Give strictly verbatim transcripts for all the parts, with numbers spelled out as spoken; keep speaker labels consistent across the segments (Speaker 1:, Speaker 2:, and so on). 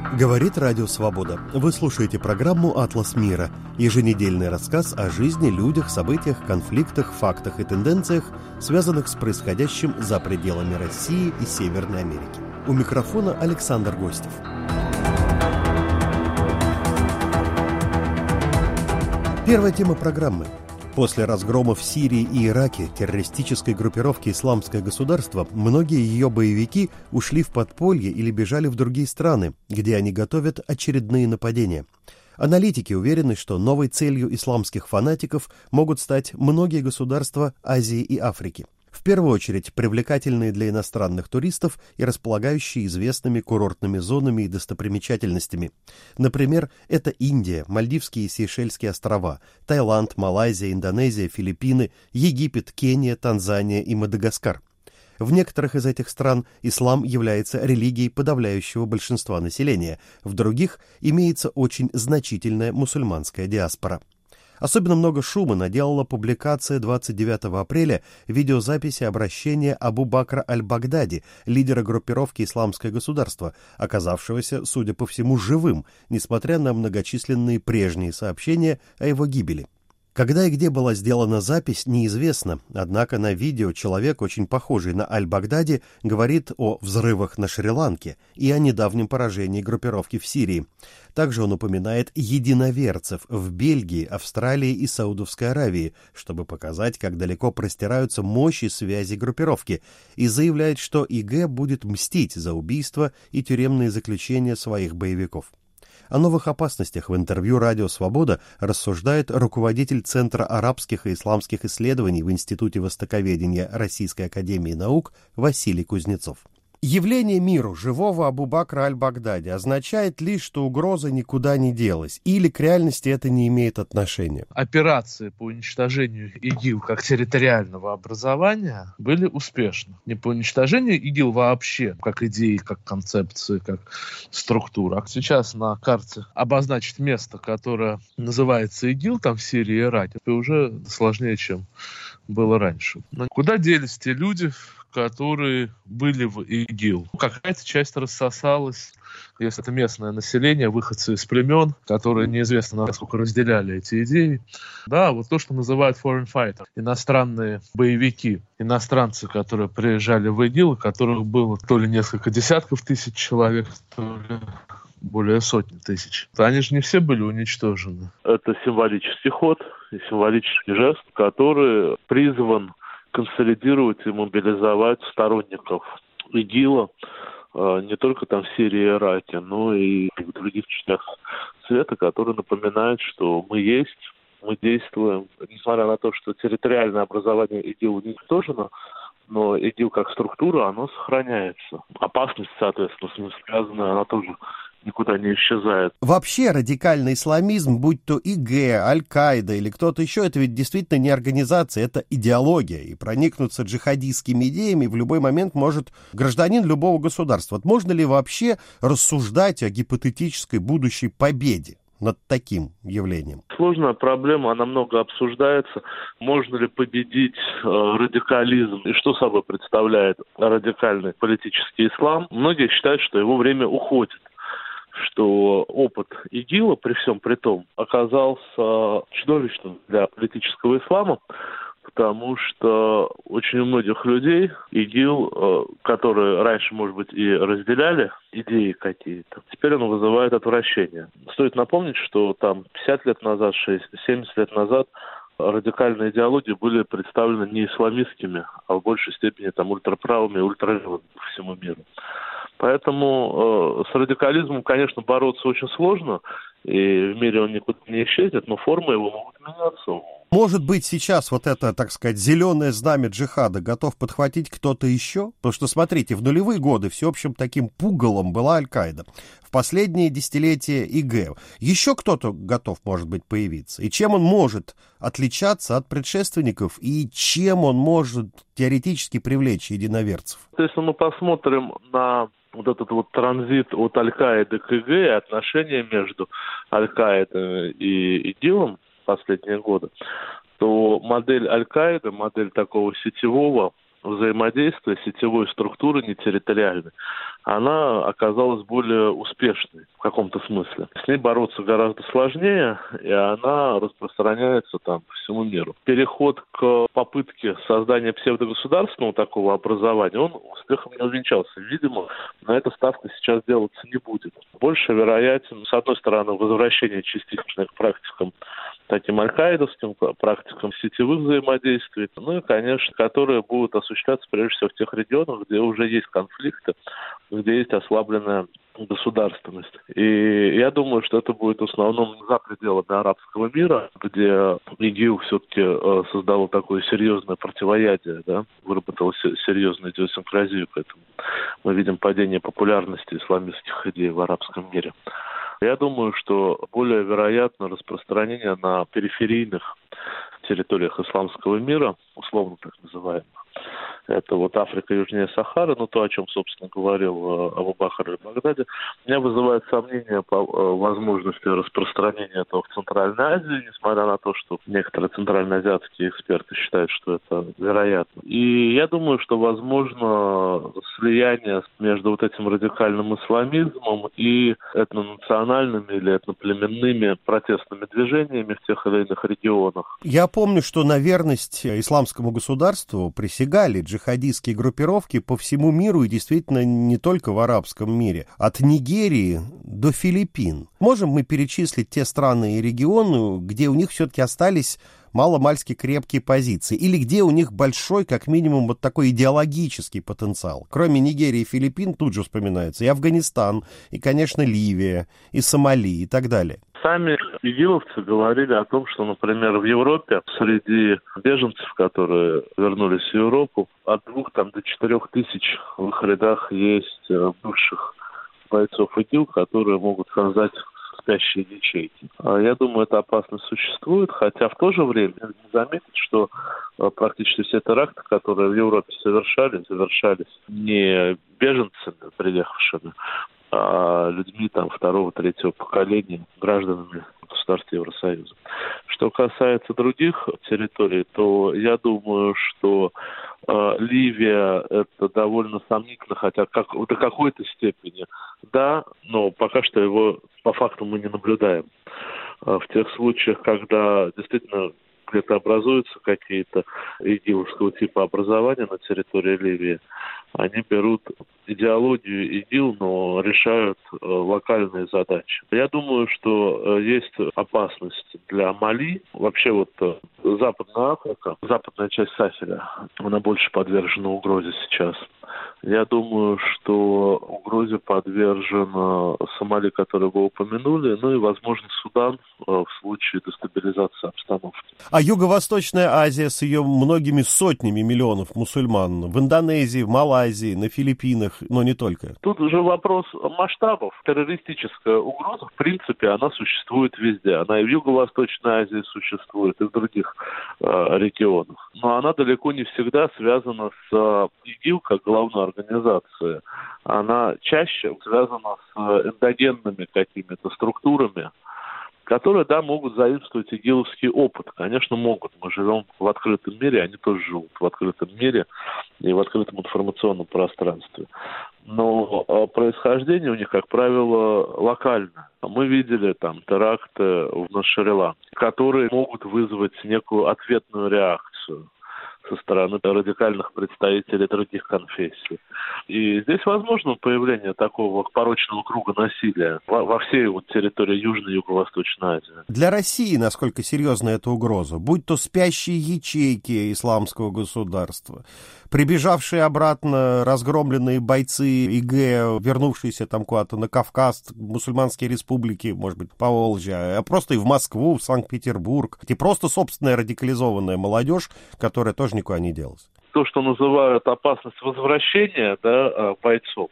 Speaker 1: Говорит Радио Свобода. Вы слушаете программу «Атлас мира». Еженедельный рассказ о жизни, людях, событиях, конфликтах, фактах и тенденциях, связанных с происходящим за пределами России и Северной Америки. У микрофона Александр Гостев. Первая тема программы. После разгрома в Сирии и Ираке террористической группировки «Исламское государство» многие ее боевики ушли в подполье или бежали в другие страны, где они готовят очередные нападения. Аналитики уверены, что новой целью исламских фанатиков могут стать многие государства Азии и Африки. В первую очередь привлекательные для иностранных туристов и располагающие известными курортными зонами и достопримечательностями. Например, это Индия, Мальдивские и Сейшельские острова, Таиланд, Малайзия, Индонезия, Филиппины, Египет, Кения, Танзания и Мадагаскар. В некоторых из этих стран ислам является религией подавляющего большинства населения, в других имеется очень значительная мусульманская диаспора. Особенно много шума наделала публикация двадцать девятого апреля видеозаписи обращения Абу Бакра аль-Багдади, лидера группировки «Исламское государство», оказавшегося, судя по всему, живым, несмотря на многочисленные прежние сообщения о его гибели. Когда и где была сделана запись, неизвестно, однако на видео человек, очень похожий на аль-Багдади, говорит о взрывах на Шри-Ланке и о недавнем поражении группировки в Сирии. Также он упоминает единоверцев в Бельгии, Австралии и Саудовской Аравии, чтобы показать, как далеко простираются мощи связи группировки, и заявляет, что ИГ будет мстить за убийство и тюремные заключения своих боевиков. О новых опасностях в интервью «Радио Свобода» рассуждает руководитель Центра арабских и исламских исследований в Институте востоковедения Российской академии наук Василий Кузнецов. Явление миру живого Абу Бакра аль-Багдади означает лишь, что угроза никуда не делась, или к реальности это не имеет отношения?
Speaker 2: Операции по уничтожению ИГИЛ как территориального образования были успешны. Не по уничтожению ИГИЛ вообще, как идеи, как концепции, как структура. А сейчас на карте обозначить место, которое называется ИГИЛ, там в Сирии и Ираке, это уже сложнее, чем было раньше. Но куда делись те люди, которые были в ИГИЛ? Какая-то часть рассосалась, если это местное население, выходцы из племен, которые неизвестно насколько разделяли эти идеи. Да, вот то, что называют foreign fighters, иностранные боевики, иностранцы, которые приезжали в ИГИЛ, которых было то ли несколько десятков тысяч человек, то ли более сотни тысяч. Они же не все были уничтожены.
Speaker 3: Это символический ход и символический жест, который призван консолидировать и мобилизовать сторонников ИГИЛа не только там в Сирии и Ираке, но и в других частях света, которые напоминают, что мы есть, мы действуем. Несмотря на то, что территориальное образование ИГИЛ уничтожено, но ИГИЛ как структура, оно сохраняется. Опасность, соответственно, с ним связанная, она тоже никуда не исчезает.
Speaker 1: Вообще радикальный исламизм, будь то ИГ, Аль-Каида или кто-то еще, это ведь действительно не организация, это идеология. И проникнуться джихадистскими идеями в любой момент может гражданин любого государства. Вот можно ли вообще рассуждать о гипотетической будущей победе над таким явлением?
Speaker 3: Сложная проблема, она много обсуждается. Можно ли победить э, радикализм и что собой представляет радикальный политический ислам? Многие считают, что его время уходит, что опыт ИГИЛа, при всем при том, оказался чудовищным для политического ислама, потому что очень у многих людей ИГИЛ, которые раньше, может быть, и разделяли идеи какие-то, теперь он вызывает отвращение. Стоит напомнить, что там пятьдесят лет назад, семьдесят лет назад радикальные идеологии были представлены не исламистскими, а в большей степени там ультраправыми и ультралевыми по всему миру. Поэтому э, с радикализмом, конечно, бороться очень сложно, и в мире он никуда не исчезнет, но формы его могут меняться.
Speaker 1: Может быть, сейчас вот это, так сказать, зеленое знамя джихада готов подхватить кто-то еще? Потому что, смотрите, в нулевые годы всеобщим таким пугалом была Аль-Каида. В последние десятилетия ИГ. Еще кто-то готов, может быть, появиться. И чем он может отличаться от предшественников, и чем он может теоретически привлечь единоверцев?
Speaker 3: Если мы посмотрим на вот этот вот транзит от Аль-Каиды к ИГ и отношения между Аль-Каидой и ИГИЛом в последние годы, то модель Аль-Каиды, модель такого сетевого взаимодействия, сетевой структуры, не территориальной, она оказалась более успешной в каком-то смысле. С ней бороться гораздо сложнее, и она распространяется там по всему миру. Переход к попытке создания псевдогосударственного такого образования, он успехом не увенчался. Видимо, на это ставка сейчас делаться не будет. Больше вероятен, с одной стороны, возвращение частично к практикам, таким аль-каидовским практикам сетевых взаимодействий, ну и, конечно, которые будут осуществляться прежде всего в тех регионах, где уже есть конфликты, где есть ослабленная государственность. И я думаю, что это будет в основном за пределами арабского мира, где ИГИЛ все-таки э, создало такое серьезное противоядие, да, выработало серьезную идиосинкразию к этому. Мы видим падение популярности исламистских идей в арабском мире. Я думаю, что более вероятно распространение на периферийных территориях исламского мира, условно так называемых. Это вот Африка южнее Сахары, ну то, о чем, собственно, говорил Абу-Бакр аль-Багдади. Меня вызывает сомнение по возможности распространения этого в Центральной Азии, несмотря на то, что некоторые центральноазиатские эксперты считают, что это вероятно. И я думаю, что возможно слияние между вот этим радикальным исламизмом и этнонациональными или этноплеменными протестными движениями в тех или иных регионах.
Speaker 1: Я помню, что на верность исламскому государству присягали джихадистские группировки по всему миру и действительно не только в арабском мире, от Нигерии до Филиппин. Можем мы перечислить те страны и регионы, где у них все-таки остались маломальски крепкие позиции, или где у них большой, как минимум, вот такой идеологический потенциал? Кроме Нигерии и Филиппин тут же вспоминается и Афганистан, и, конечно, Ливия, и Сомали, и так далее.
Speaker 3: Сами игиловцы говорили о том, что, например, в Европе среди беженцев, которые вернулись в Европу, от двух там, до четырех тысяч в их рядах есть бывших бойцов ИГИЛ, которые могут создать спящие ячейки. Я думаю, эта опасность существует, хотя в то же время надо заметить, что практически все теракты, которые в Европе совершались, совершались не беженцами, приехавшими, а людьми там второго, третьего поколения, гражданами государств Евросоюза. Что касается других территорий, то я думаю, что э, Ливия это довольно сомнительно, хотя как, до какой-то степени да, но пока что его по факту мы не наблюдаем. Э, в тех случаях, когда действительно где-то образуются какие-то игиловского типа образования на территории Ливии, они берут идеологию ИГИЛ, но решают э, локальные задачи. Я думаю, что э, есть опасность для Мали. Вообще вот э, Западная Африка, западная часть Сахеля, она больше подвержена угрозе сейчас. Я думаю, что угрозе подвержена Сомали, которую вы упомянули, ну и, возможно, Судан э, в случае дестабилизации обстановки.
Speaker 1: А Юго-Восточная Азия с ее многими сотнями миллионов мусульман в Индонезии, в Малайзии, на Филиппинах, но не только.
Speaker 3: Тут уже вопрос масштабов. Террористическая угроза, в принципе, она существует везде. Она и в Юго-Восточной Азии существует, и в других э, регионах. Но она далеко не всегда связана с э, ИГИЛ как главной организацией. Она чаще связана с эндогенными какими-то структурами, которые, да, могут заимствовать игиловский опыт. Конечно, могут. Мы живем в открытом мире, они тоже живут в открытом мире и в открытом информационном пространстве. Но происхождение у них, как правило, локальное. Мы видели там теракты на Шри-Ланке, которые могут вызвать некую ответную реакцию со стороны радикальных представителей других конфессий. И здесь возможно появление такого порочного круга насилия во, во всей вот территории Южной и Юго-Восточной Азии.
Speaker 1: Для России насколько серьезна эта угроза? Будь то спящие ячейки исламского государства, прибежавшие обратно разгромленные бойцы ИГ, вернувшиеся там куда-то на Кавказ, мусульманские республики, может быть, Поволжье, а просто и в Москву, в Санкт-Петербург, и просто собственная радикализованная молодежь, которая тоже никуда не делась.
Speaker 3: То, что называют опасность возвращения, да, бойцов,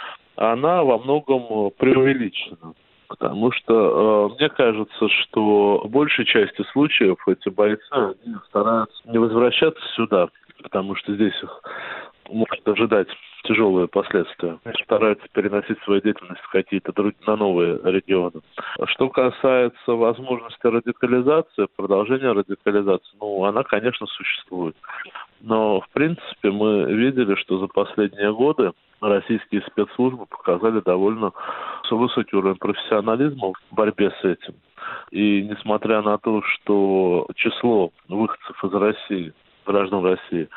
Speaker 3: она во многом преувеличена. Потому что э, мне кажется, что в большей части случаев эти бойцы они стараются не возвращаться сюда, потому что здесь их может ожидать тяжелые последствия. Они стараются переносить свою деятельность в какие-то другие, на новые регионы. Что касается возможности радикализации, продолжения радикализации, ну, она, конечно, существует. Но, в принципе, мы видели, что за последние годы российские спецслужбы показали довольно высокий уровень профессионализма в борьбе с этим. И несмотря на то, что число выходцев из России, граждан России,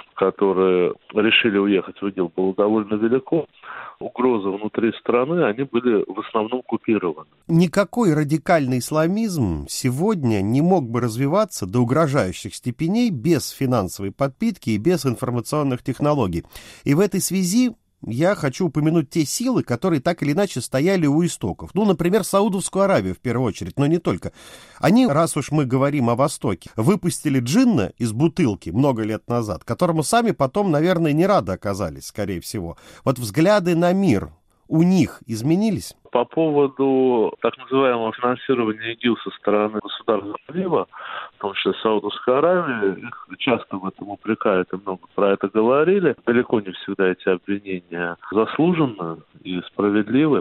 Speaker 3: которые решили уехать в ИГИЛ, было довольно велико, угрозы внутри страны, они были в основном купированы.
Speaker 1: Никакой радикальный исламизм сегодня не мог бы развиваться до угрожающих степеней без финансовой подпитки и без информационных технологий. И в этой связи я хочу упомянуть те силы, которые так или иначе стояли у истоков. Ну, например, Саудовскую Аравию в первую очередь, но не только. Они, раз уж мы говорим о Востоке, выпустили джинна из бутылки много лет назад, которому сами потом, наверное, не рады оказались, скорее всего. Вот взгляды на мир у них изменились?
Speaker 3: По поводу так называемого финансирования ИГИЛ со стороны государства залива, в том числе Саудовской Аравии, их часто в этом упрекают и много про это говорили. Далеко не всегда эти обвинения заслужены и справедливы.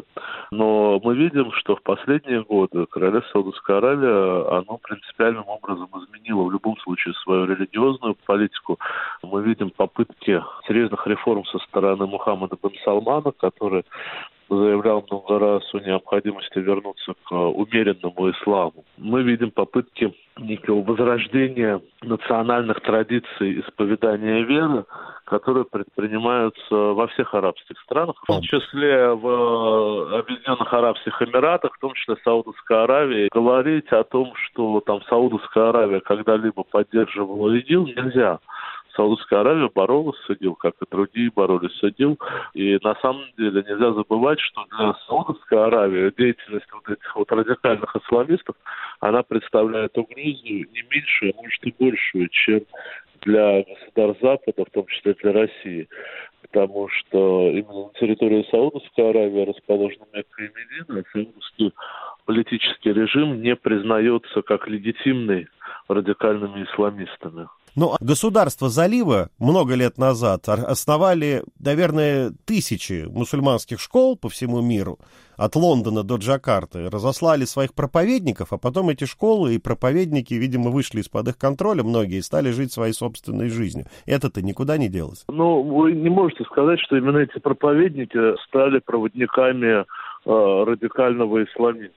Speaker 3: Но мы видим, что в последние годы королевство Саудовской Аравии, оно принципиальным образом изменило в любом случае свою религиозную политику. Мы видим попытки серьезных реформ со стороны Мухаммада бен Салмана, который заявлял много раз о необходимости вернуться к умеренному исламу. Мы видим попытки некого возрождения национальных традиций исповедания веры, которые предпринимаются во всех арабских странах, в том числе в Объединенных Арабских Эмиратах, в том числе в Саудовской Аравии. Говорить о том, что там Саудовская Аравия когда-либо поддерживала ИГИЛ, нельзя. Саудовская Аравия боролась с ИГИЛ, как и другие боролись с ИГИЛ. И на самом деле нельзя забывать, что для Саудовской Аравии деятельность вот этих вот радикальных исламистов, она представляет угрозу не меньшую, а может и большую, чем для государств Запада, в том числе для России. Потому что именно на территории Саудовской Аравии расположена Мекка и Медина, а саудовский политический режим не признается как легитимный радикальными исламистами.
Speaker 1: Но государства залива много лет назад основали, наверное, тысячи мусульманских школ по всему миру, от Лондона до Джакарты, разослали своих проповедников, а потом эти школы и проповедники, видимо, вышли из-под их контроля, многие, и стали жить своей собственной жизнью. Это-то никуда не делось.
Speaker 3: Ну, вы не можете сказать, что именно эти проповедники стали проводниками э, радикального исламизма.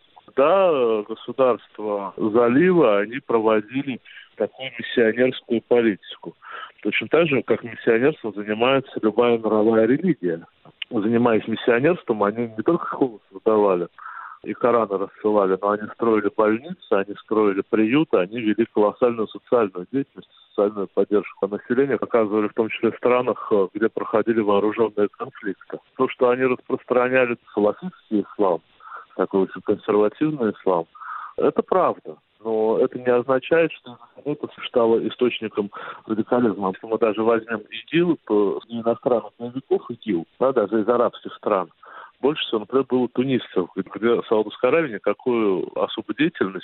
Speaker 3: Да, государства залива, они проводили такую миссионерскую политику. Точно так же, как миссионерством занимается любая мировая религия. Занимаясь миссионерством, они не только школы создавали и Кораны рассылали, но они строили больницы, они строили приюты, они вели колоссальную социальную деятельность, социальную поддержку населения, оказывали в том числе в странах, где проходили вооруженные конфликты. То, что они распространяли салафитский ислам, такой очень консервативный ислам, это правда. Но это не означает, что это стало источником радикализма. Если мы даже возьмем ИГИЛ, то из иностранных боевиков ИГИЛ, да, даже из арабских стран, больше всего, например, было тунисцев, где Саудовская Аравия никакую особую деятельность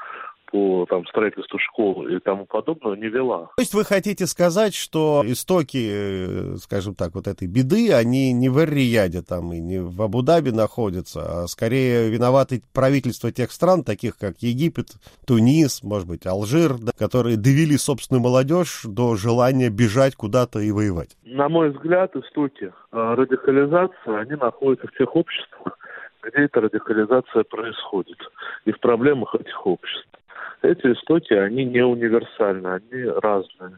Speaker 3: по там, строительству школ и тому подобное не вела.
Speaker 1: То есть вы хотите сказать, что истоки, скажем так, вот этой беды, они не в Эр-Рияде там и не в Абу-Даби находятся, а скорее виноваты правительства тех стран, таких как Египет, Тунис, может быть, Алжир, да, которые довели собственную молодежь до желания бежать куда-то и воевать?
Speaker 3: На мой взгляд, истоки радикализации, они находятся в тех обществах, где эта радикализация происходит, и в проблемах этих обществ. Эти истоки, они не универсальны, они разные.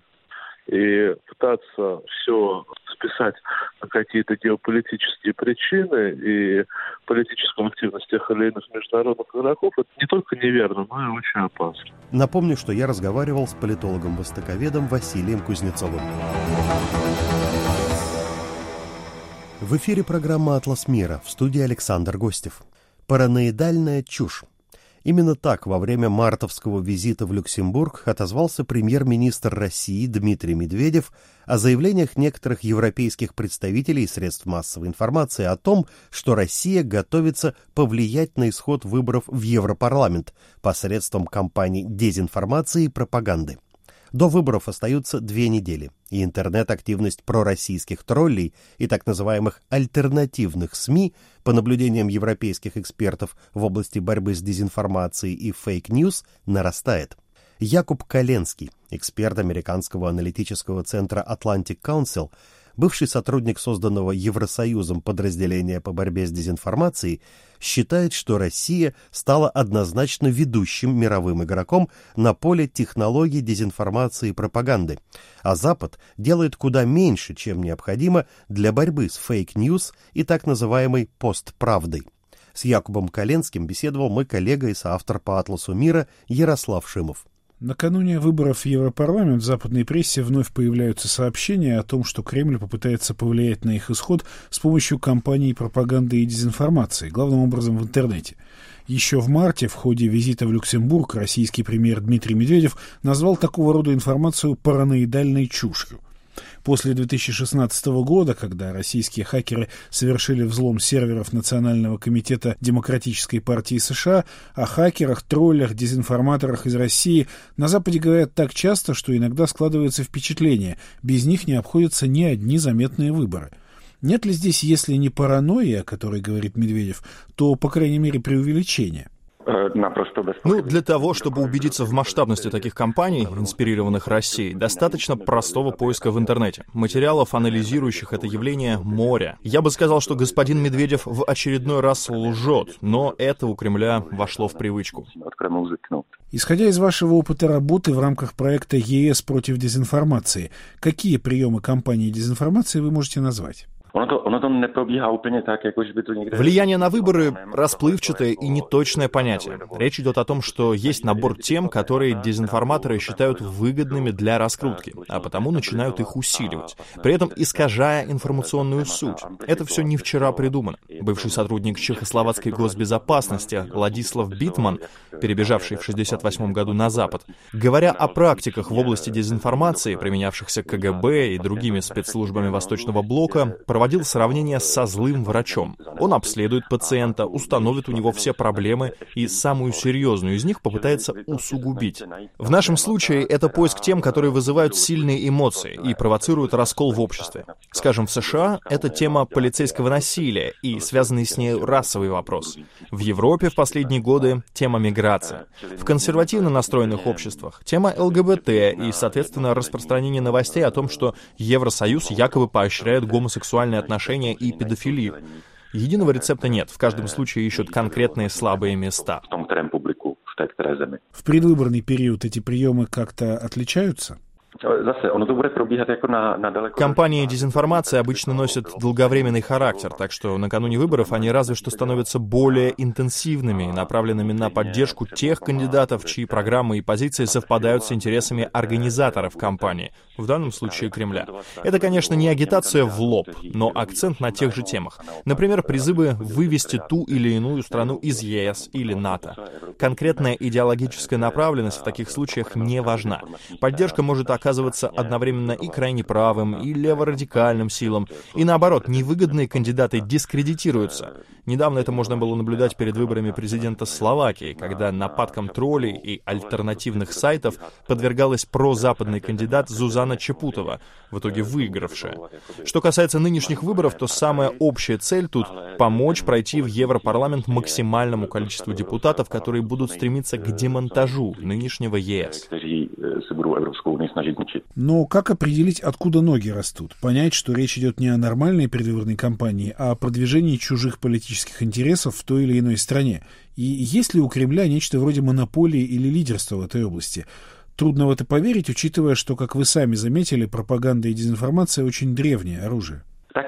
Speaker 3: И пытаться все списать на какие-то геополитические причины и политическую активность тех или иных международных игроков, это не только неверно, но и очень опасно.
Speaker 1: Напомню, что я разговаривал с политологом-востоковедом Василием Кузнецовым. В эфире программа «Атлас мира», в студии Александр Гостев. Параноидальная чушь. Именно так во время мартовского визита в Люксембург отозвался премьер-министр России Дмитрий Медведев о заявлениях некоторых европейских представителей и средств массовой информации о том, что Россия готовится повлиять на исход выборов в Европарламент посредством кампаний дезинформации и пропаганды. До выборов остаются две недели, и интернет-активность пророссийских троллей и так называемых альтернативных СМИ, по наблюдениям европейских экспертов в области борьбы с дезинформацией и фейк-ньюс, нарастает. Якуб Коленский, эксперт американского аналитического центра Atlantic Council, бывший сотрудник созданного Евросоюзом подразделения по борьбе с дезинформацией, считает, что Россия стала однозначно ведущим мировым игроком на поле технологий дезинформации и пропаганды, а Запад делает куда меньше, чем необходимо для борьбы с фейк-ньюс и так называемой постправдой. С Якубом Коленским беседовал мой коллега и соавтор по «Атласу мира» Ярослав Шимов.
Speaker 4: Накануне выборов в Европарламент в западной прессе вновь появляются сообщения о том, что Кремль попытается повлиять на их исход с помощью кампаний пропаганды и дезинформации, главным образом в интернете. Еще в марте в ходе визита в Люксембург российский премьер Дмитрий Медведев назвал такого рода информацию параноидальной чушью. После две тысячи шестнадцатого года, когда российские хакеры совершили взлом серверов Национального комитета Демократической партии США, о хакерах, троллях, дезинформаторах из России на Западе говорят так часто, что иногда складывается впечатление, без них не обходятся ни одни заметные выборы. Нет ли здесь, если не паранойи, о которой говорит Медведев, то, по крайней мере, преувеличения?
Speaker 5: Ну, для того, чтобы убедиться в масштабности таких кампаний, инспирированных Россией, достаточно простого поиска в интернете. Материалов, анализирующих это явление, море. Я бы сказал, что господин Медведев в очередной раз лжет, но это у Кремля вошло в привычку.
Speaker 4: Исходя из вашего опыта работы в рамках проекта ЕС против дезинформации, какие приемы кампании дезинформации вы можете назвать?
Speaker 5: Влияние на выборы — расплывчатое и неточное понятие. Речь идет о том, что есть набор тем, которые дезинформаторы считают выгодными для раскрутки, а потому начинают их усиливать, при этом искажая информационную суть. Это все не вчера придумано. Бывший сотрудник чехословацкой госбезопасности Ладислав Битман, перебежавший в шестьдесят восьмом году на Запад, говоря о практиках в области дезинформации, применявшихся КГБ и другими спецслужбами Восточного блока, проводил сравнение со злым врачом. Он обследует пациента, установит у него все проблемы и самую серьезную из них попытается усугубить. В нашем случае это поиск тем, которые вызывают сильные эмоции и провоцируют раскол в обществе. Скажем, в США это тема полицейского насилия и связанный с ней расовый вопрос. В Европе в последние годы тема миграции. В консервативно настроенных обществах тема ЛГБТ и, соответственно, распространение новостей о том, что Евросоюз якобы поощряет гомосексуальные отношения и педофилию. Единого рецепта нет, в каждом случае ищут конкретные слабые места.
Speaker 4: В предвыборный период эти приемы как-то отличаются?
Speaker 5: Кампании дезинформации обычно носят долговременный характер, так что накануне выборов они разве что становятся более интенсивными и направленными на поддержку тех кандидатов, чьи программы и позиции совпадают с интересами организаторов кампании, в данном случае Кремля. Это, конечно, не агитация в лоб, но акцент на тех же темах. Например, призывы вывести ту или иную страну из ЕС или НАТО. Конкретная идеологическая направленность в таких случаях не важна. Поддержка может оказаться оказываться одновременно и крайне правым, и леворадикальным силам. И наоборот, невыгодные кандидаты дискредитируются. Недавно это можно было наблюдать перед выборами президента Словакии, когда нападкам троллей и альтернативных сайтов подвергалась прозападный кандидат Зузана Чепутова, в итоге выигравшая. Что касается нынешних выборов, то самая общая цель тут — помочь пройти в Европарламент максимальному количеству депутатов, которые будут стремиться к демонтажу нынешнего ЕС.
Speaker 4: Но как определить, откуда ноги растут? Понять, что речь идет не о нормальной предвыборной кампании, а о продвижении чужих политических интересов в той или иной стране. И есть ли у Кремля нечто вроде монополии или лидерства в этой области? Трудно в это поверить, учитывая, что, как вы сами заметили, пропаганда и дезинформация очень древнее оружие.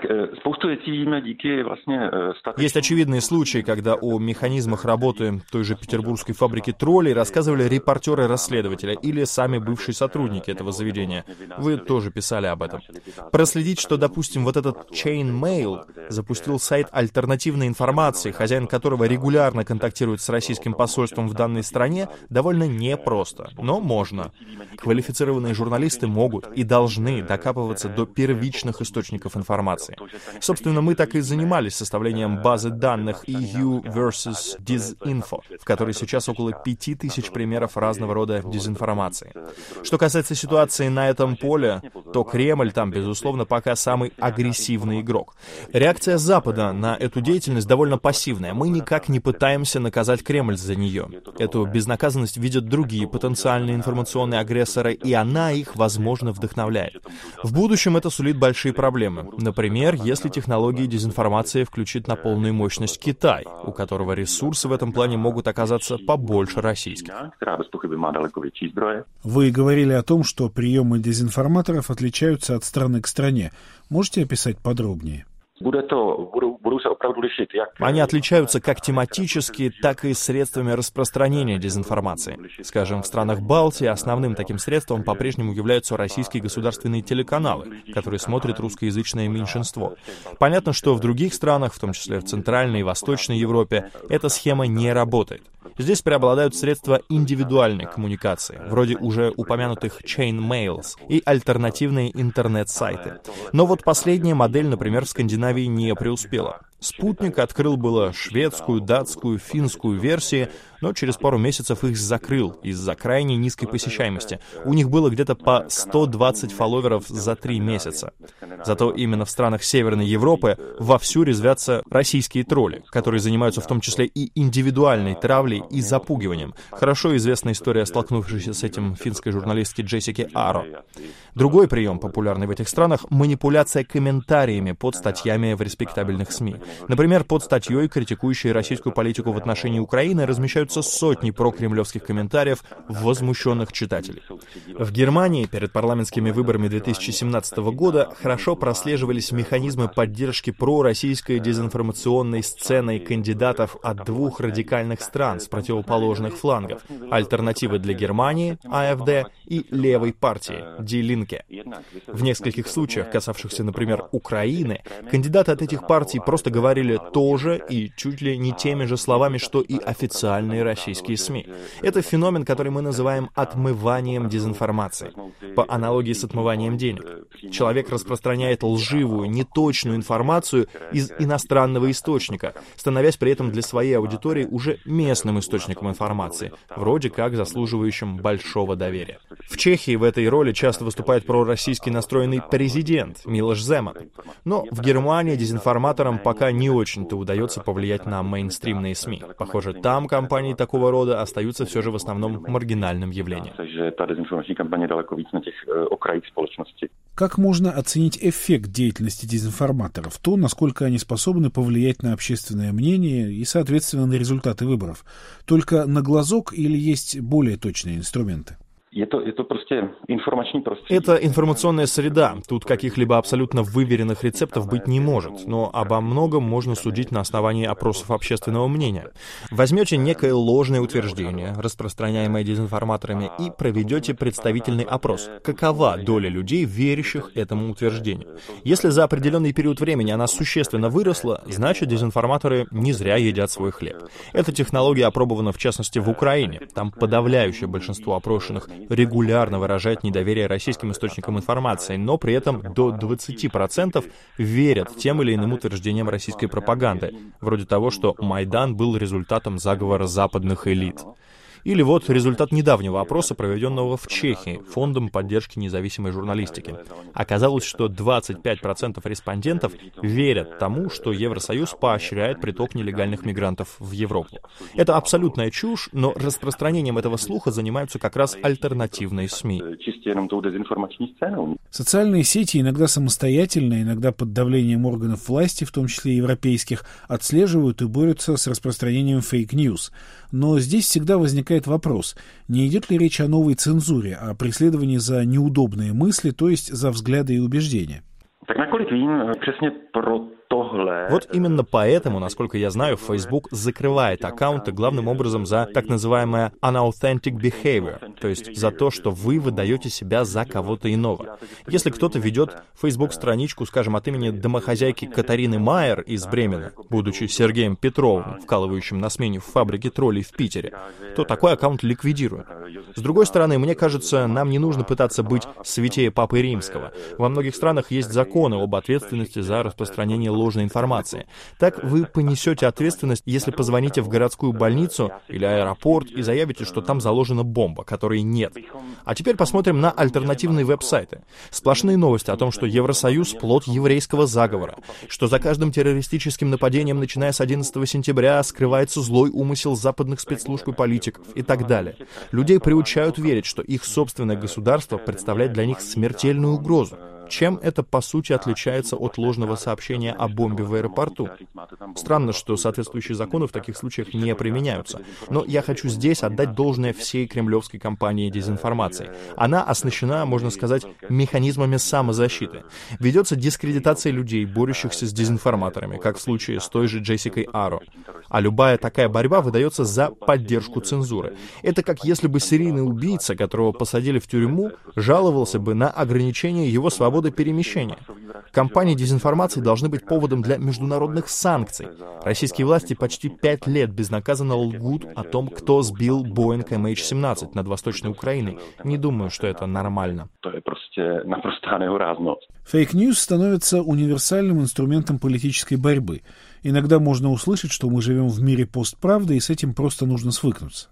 Speaker 5: Есть очевидные случаи, когда о механизмах работы той же петербургской фабрики троллей рассказывали репортеры-расследователи или сами бывшие сотрудники этого заведения. Вы тоже писали об этом. Проследить, что, допустим, вот этот Chainmail запустил сайт альтернативной информации, хозяин которого регулярно контактирует с российским посольством в данной стране, довольно непросто, но можно. Квалифицированные журналисты могут и должны докапываться до первичных источников информации. дезинформации. Собственно, мы так и занимались составлением базы данных и ю versus Disinfo, в которой сейчас около пяти тысяч примеров разного рода дезинформации. Что касается ситуации на этом поле, то Кремль там, безусловно, пока самый агрессивный игрок. Реакция Запада на эту деятельность довольно пассивная. Мы никак не пытаемся наказать Кремль за нее. Эту безнаказанность видят другие потенциальные информационные агрессоры, и она их, возможно, вдохновляет. В будущем это сулит большие проблемы. Например, если технологии дезинформации включит на полную мощность Китай, у которого ресурсы в этом плане могут оказаться побольше российских.
Speaker 4: Вы говорили о том, что приемы дезинформаторов отличаются от страны к стране. Можете описать подробнее?
Speaker 5: Они отличаются как тематически, так и средствами распространения дезинформации. Скажем, в странах Балтии основным таким средством по-прежнему являются российские государственные телеканалы, которые смотрит русскоязычное меньшинство. Понятно, что в других странах, в том числе в Центральной и Восточной Европе, эта схема не работает. Здесь преобладают средства индивидуальной коммуникации, вроде уже упомянутых chain mails и альтернативные интернет-сайты. Но вот последняя модель, например, в Скандинавии не преуспела. «Спутник» открыл было шведскую, датскую, финскую версии, но через пару месяцев их закрыл из-за крайне низкой посещаемости. У них было где-то по сто двадцать фолловеров за три месяца. Зато именно в странах Северной Европы вовсю резвятся российские тролли, которые занимаются в том числе и индивидуальной травлей и запугиванием. Хорошо известна история столкнувшейся с этим финской журналистки Джессики Аро. Другой прием, популярный в этих странах, манипуляция комментариями под статьями в респектабельных СМИ. Например, под статьей, критикующей российскую политику в отношении Украины, размещаются сотни прокремлевских комментариев возмущенных читателей. В Германии перед парламентскими выборами две тысячи семнадцатого года хорошо прослеживались механизмы поддержки пророссийской дезинформационной сценой кандидатов от двух радикальных стран с противоположных флангов: альтернативы для Германии, а эф дэ, и левой партии, Die Linke. В нескольких случаях, касавшихся, например, Украины, кандидаты от этих партий просто говорили то же и чуть ли не теми же словами, что и официальные российские СМИ. Это феномен, который мы называем отмыванием дезинформации, по аналогии с отмыванием денег. Человек распространяет лживую, неточную информацию из иностранного источника, становясь при этом для своей аудитории уже местным источником информации, вроде как заслуживающим большого доверия. В Чехии в этой роли часто выступает пророссийский настроенный президент Милош Земан. Но в Германии дезинформаторам пока не очень-то удается повлиять на мейнстримные СМИ. Похоже, там кампании такого рода остаются все же в основном маргинальным явлением.
Speaker 4: Как можно оценить эффект деятельности дезинформаторов, то, насколько они способны повлиять на общественное мнение и, соответственно, на результаты выборов? Только на глазок или есть более точные инструменты?
Speaker 5: Это, это, это информационная среда. Тут каких-либо абсолютно выверенных рецептов быть не может, но обо многом можно судить на основании опросов общественного мнения. Возьмете некое ложное утверждение, распространяемое дезинформаторами, и проведете представительный опрос. Какова доля людей, верящих этому утверждению? Если за определенный период времени она существенно выросла, значит, дезинформаторы не зря едят свой хлеб. Эта технология опробована, в частности, в Украине. Там подавляющее большинство опрошенных регулярно выражает недоверие российским источникам информации, но при этом до двадцати процентов верят тем или иным утверждениям российской пропаганды, вроде того, что Майдан был результатом заговора западных элит. Или вот результат недавнего опроса, проведенного в Чехии Фондом поддержки независимой журналистики. Оказалось, что двадцать пять процентов респондентов верят тому, что Евросоюз поощряет приток нелегальных мигрантов в Европу. Это абсолютная чушь, но распространением этого слуха занимаются как раз альтернативные СМИ.
Speaker 4: Социальные сети иногда самостоятельно, иногда под давлением органов власти, в том числе европейских, отслеживают и борются с распространением фейк-ньюс. Но здесь всегда возникает вопрос, не идет ли речь о новой цензуре, о преследовании за неудобные мысли, то есть за взгляды и убеждения?
Speaker 5: Вот именно поэтому, насколько я знаю, Facebook закрывает аккаунты главным образом за так называемое unauthentic behavior, то есть за то, что вы выдаете себя за кого-то иного. Если кто-то ведет Facebook-страничку, скажем, от имени домохозяйки Катарины Майер из Бремена, будучи Сергеем Петровым, вкалывающим на смене в фабрике троллей в Питере, то такой аккаунт ликвидируют. С другой стороны, мне кажется, нам не нужно пытаться быть святее Папы Римского. Во многих странах есть законы об ответственности за распространение ложной информации. Так вы понесете ответственность, если позвоните в городскую больницу или аэропорт и заявите, что там заложена бомба, которой нет. А теперь посмотрим на альтернативные веб-сайты. Сплошные новости о том, что Евросоюз — плод еврейского заговора, что за каждым террористическим нападением, начиная с одиннадцатого сентября, скрывается злой умысел западных спецслужб и политиков и так далее. Людей приучают верить, что их собственное государство представляет для них смертельную угрозу. Чем это, по сути, отличается от ложного сообщения о бомбе в аэропорту? Странно, что соответствующие законы в таких случаях не применяются. Но я хочу здесь отдать должное всей кремлевской кампании дезинформации. Она оснащена, можно сказать, механизмами самозащиты. Ведется дискредитация людей, борющихся с дезинформаторами, как в случае с той же Джессикой Аро. А любая такая борьба выдается за поддержку цензуры. Это как если бы серийный убийца, которого посадили в тюрьму, жаловался бы на ограничение его свободы перемещения. Кампании дезинформации должны быть поводом для международных санкций. Российские власти почти пять лет безнаказанно лгут о том, кто сбил Боинг эм эйч семнадцать над Восточной Украиной. Не думаю, что это нормально.
Speaker 4: Фейк-ньюс становится универсальным инструментом политической борьбы. Иногда можно услышать, что мы живем в мире постправды, и с этим просто нужно свыкнуться.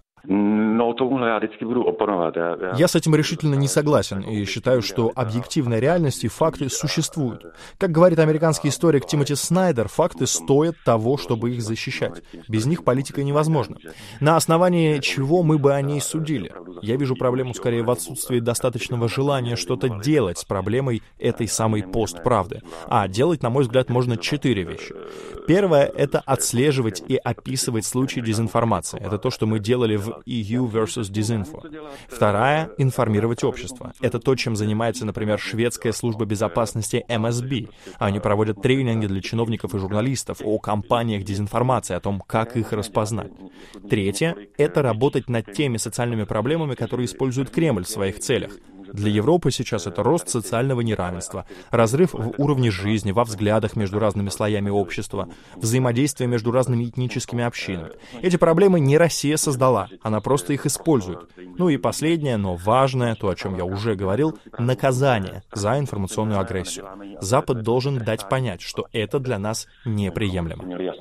Speaker 5: Я с этим решительно не согласен и считаю, что объективная реальность и факты существуют. Как говорит американский историк Тимоти Снайдер, факты стоят того, чтобы их защищать. Без них политика невозможна. На основании чего мы бы о ней судили? Я вижу проблему скорее в отсутствии достаточного желания что-то делать с проблемой этой самой постправды. А делать, на мой взгляд, можно четыре вещи. Первое — это отслеживать и описывать случаи дезинформации. Это то, что мы делали в и ю versus Disinfo. Вторая — информировать общество. Это то, чем занимается, например, шведская служба безопасности эм эс би. Они проводят тренинги для чиновников и журналистов о кампаниях дезинформации, о том, как их распознать. Третье — это работать над теми социальными проблемами, которые использует Кремль в своих целях. Для Европы сейчас это рост социального неравенства, разрыв в уровне жизни, во взглядах между разными слоями общества, взаимодействие между разными этническими общинами. Эти проблемы не Россия создала, она просто их использует. Ну и последнее, но важное, то, о чем я уже говорил, наказание за информационную агрессию. Запад должен дать понять, что это для нас неприемлемо.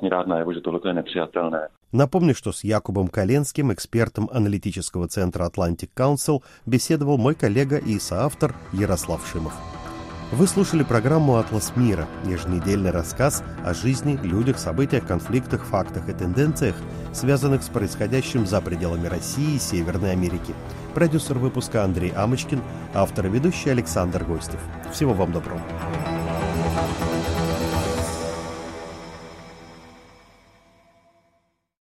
Speaker 1: Напомню, что с Якубом Коленским, экспертом аналитического центра Atlantic Council, беседовал мой коллега и соавтор Ярослав Шимов. Вы слушали программу «Атлас мира», еженедельный рассказ о жизни, людях, событиях, конфликтах, фактах и тенденциях, связанных с происходящим за пределами России и Северной Америки. Продюсер выпуска Андрей Амочкин, автор и ведущий Александр Гостев. Всего вам доброго.